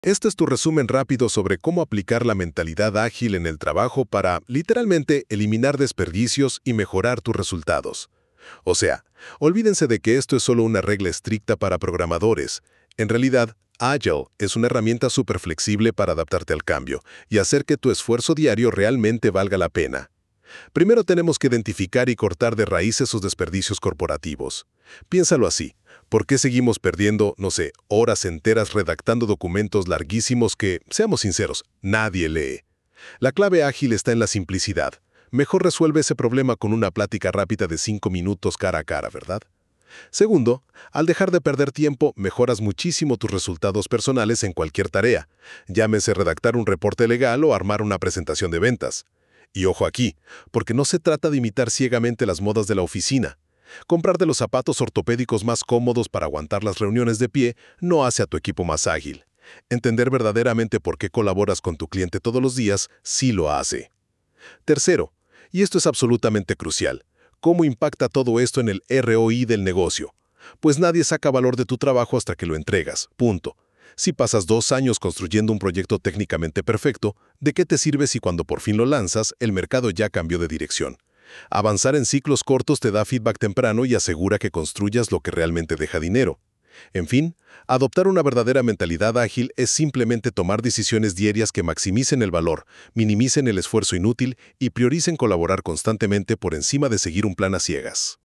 Este es tu resumen rápido sobre cómo aplicar la mentalidad ágil en el trabajo para, literalmente, eliminar desperdicios y mejorar tus resultados. O sea, olvídense de que esto es solo una regla estricta para programadores. En realidad, Agile es una herramienta súper flexible para adaptarte al cambio y hacer que tu esfuerzo diario realmente valga la pena. Primero tenemos que identificar y cortar de raíz esos desperdicios corporativos. Piénsalo así. ¿Por qué seguimos perdiendo, no sé, horas enteras redactando documentos larguísimos que, seamos sinceros, nadie lee? La clave ágil está en la simplicidad. Mejor resuelve ese problema con una plática rápida de 5 minutos cara a cara, ¿verdad? Segundo, al dejar de perder tiempo, mejoras muchísimo tus resultados personales en cualquier tarea. Llámese redactar un reporte legal o armar una presentación de ventas. Y ojo aquí, porque no se trata de imitar ciegamente las modas de la oficina. Comprarte los zapatos ortopédicos más cómodos para aguantar las reuniones de pie no hace a tu equipo más ágil. Entender verdaderamente por qué colaboras con tu cliente todos los días sí lo hace. Tercero, y esto es absolutamente crucial, ¿cómo impacta todo esto en el ROI del negocio? Pues nadie saca valor de tu trabajo hasta que lo entregas, punto. Si pasas 2 años construyendo un proyecto técnicamente perfecto, ¿de qué te sirve si cuando por fin lo lanzas, el mercado ya cambió de dirección? Avanzar en ciclos cortos te da feedback temprano y asegura que construyas lo que realmente deja dinero. En fin, adoptar una verdadera mentalidad ágil es simplemente tomar decisiones diarias que maximicen el valor, minimicen el esfuerzo inútil y prioricen colaborar constantemente por encima de seguir un plan a ciegas.